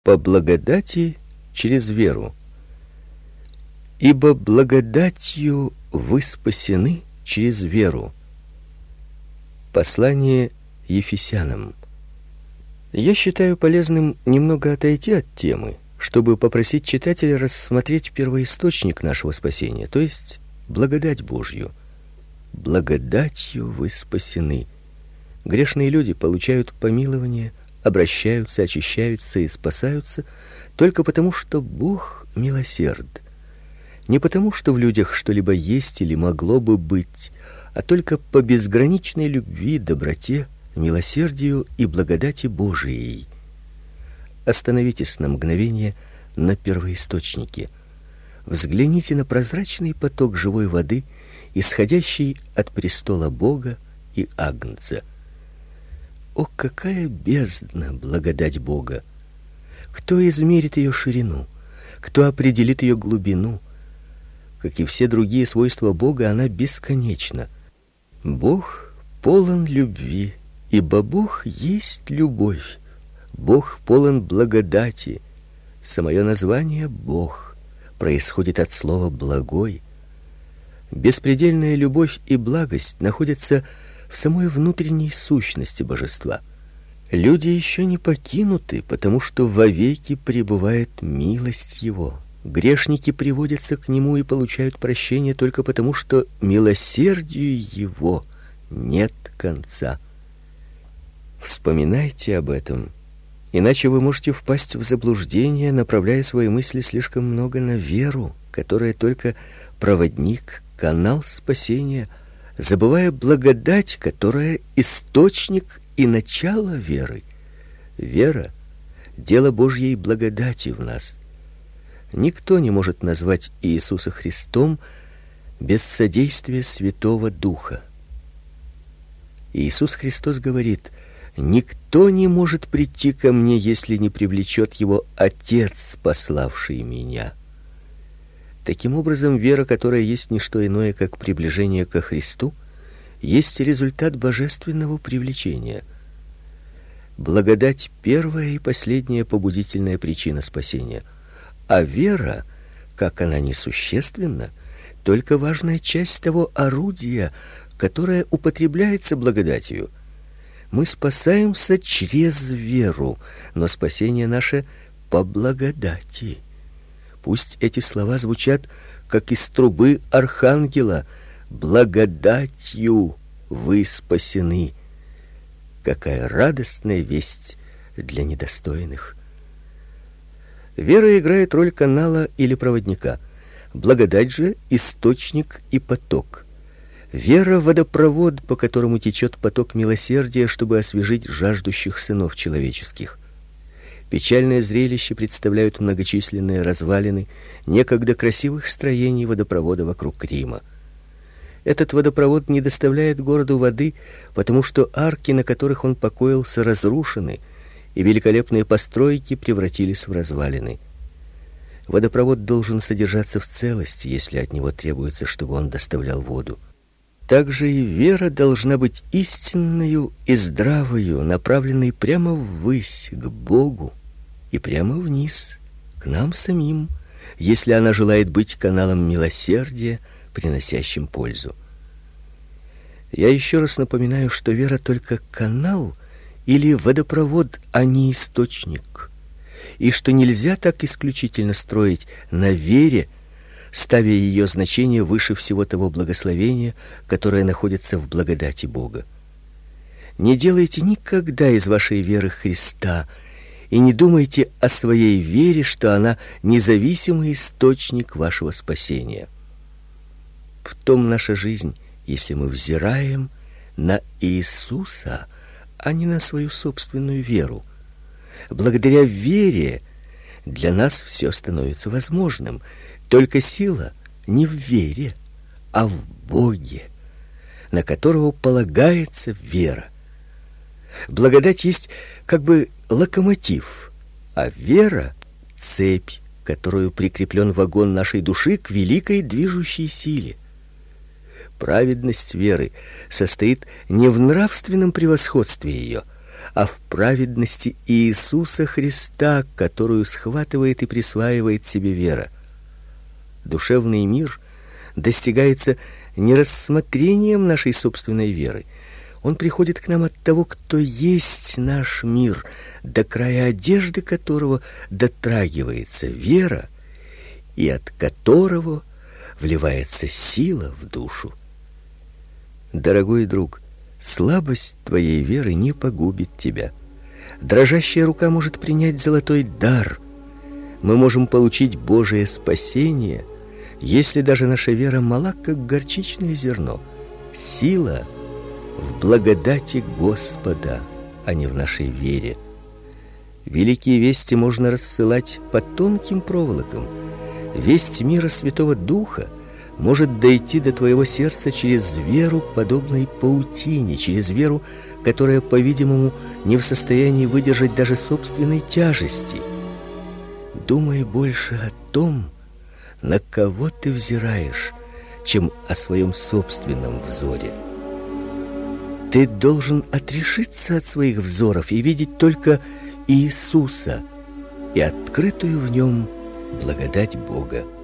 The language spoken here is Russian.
по благодати через веру. Ибо благодатью вы спасены через веру. Послание Ефесянам. Я считаю полезным немного отойти от темы, чтобы попросить читателя рассмотреть первоисточник нашего спасения, то есть благодать Божью. Благодатью вы спасены. Грешные люди получают помилование, обращаются, очищаются и спасаются только потому, что Бог милосерд. Не потому, что в людях что-либо есть или могло бы быть, а только по безграничной любви, доброте, милосердию и благодати Божией. Остановитесь на мгновение на первоисточнике. Взгляните на прозрачный поток живой воды, исходящий от престола Бога и Агнца. О, какая бездна благодать Бога! Кто измерит ее ширину? Кто определит ее глубину? Как и все другие свойства Бога, она бесконечна. Бог полон любви, ибо Бог есть любовь. Бог полон благодати. Самое название Бог происходит от слова благой. Беспредельная любовь и благость находятся в самой внутренней сущности божества. Люди еще не покинуты, потому что вовеки пребывает милость его. Грешники приводятся к нему и получают прощение только потому, что милосердию его нет конца. Вспоминайте об этом, иначе вы можете впасть в заблуждение, направляя свои мысли слишком много на веру, которая только проводник, канал спасения, забывая благодать, которая источник и начало веры. Вера — дело Божьей благодати в нас. Никто не может назвать Иисуса Христом без содействия Святого Духа. Иисус Христос говорит: «Никто не может прийти ко мне, если не привлечет его Отец, пославший меня». Таким образом, вера, которая есть не что иное, как приближение ко Христу, есть результат божественного привлечения. Благодать — первая и последняя побудительная причина спасения, а вера, как она несущественна, только важная часть того орудия, которое употребляется благодатью. Мы спасаемся через веру, но спасение наше по благодати. Пусть эти слова звучат, как из трубы архангела: благодатью вы спасены. Какая радостная весть для недостойных! Вера играет роль канала или проводника. Благодать же — источник и поток. Вера — водопровод, по которому течет поток милосердия, чтобы освежить жаждущих сынов человеческих. Печальное зрелище представляют многочисленные развалины некогда красивых строений водопровода вокруг Рима. Этот водопровод не доставляет городу воды, потому что арки, на которых он покоился, разрушены, и великолепные постройки превратились в развалины. Водопровод должен содержаться в целости, если от него требуется, чтобы он доставлял воду. Также и вера должна быть истинною и здравою, направленной прямо ввысь, к Богу, и прямо вниз, к нам самим, если она желает быть каналом милосердия, приносящим пользу. Я еще раз напоминаю, что вера только канал или водопровод, а не источник, и что нельзя так исключительно строить на вере, ставя ее значение выше всего того благословения, которое находится в благодати Бога. Не делайте никогда из вашей веры Христа и не думайте о своей вере, что она независимый источник вашего спасения. В том наша жизнь, если мы взираем на Иисуса, а не на свою собственную веру. Благодаря вере для нас все становится возможным. Только сила не в вере, а в Боге, на которого полагается вера. Благодать есть как бы локомотив, а вера — цепь, которую прикреплен вагон нашей души к великой движущей силе. Праведность веры состоит не в нравственном превосходстве ее, а в праведности Иисуса Христа, которую схватывает и присваивает себе вера. Душевный мир достигается не рассмотрением нашей собственной веры. Он приходит к нам от того, кто есть наш мир, до края одежды которого дотрагивается вера, и от которого вливается сила в душу. Дорогой друг, слабость твоей веры не погубит тебя. Дрожащая рука может принять золотой дар. Мы можем получить Божие спасение, если даже наша вера мала, как горчичное зерно. Сила в благодати Господа, а не в нашей вере. Великие вести можно рассылать по тонким проволокам. Весть мира Святого Духа может дойти до твоего сердца через веру, подобной паутине, через веру, которая, по-видимому, не в состоянии выдержать даже собственной тяжести. Думай больше о том, на кого ты взираешь, чем о своем собственном взоре. Ты должен отрешиться от своих взоров и видеть только Иисуса и открытую в нем благодать Бога.